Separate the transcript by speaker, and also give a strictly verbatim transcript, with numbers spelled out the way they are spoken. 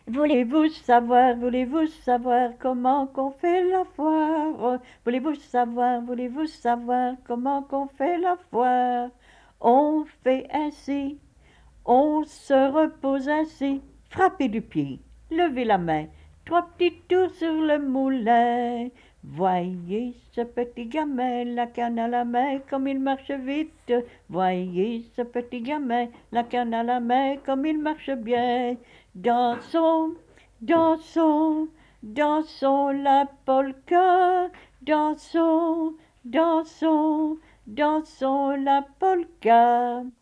Speaker 1: Voulez-vous savoir, voulez-vous savoir comment qu'on fait la foire? Voulez-vous savoir, voulez-vous savoir comment qu'on fait la foire? On fait ainsi, on se repose ainsi, frappez du pied, levez la main, trois petits tours sur le moulin. Voyez ce petit gamin, la canne à la main, comme il marche vite. Voyez ce petit gamin, la canne à la main, comme il marche bien. Dansons, dansons, dansons la polka. Dansons, dansons, dansons la polka.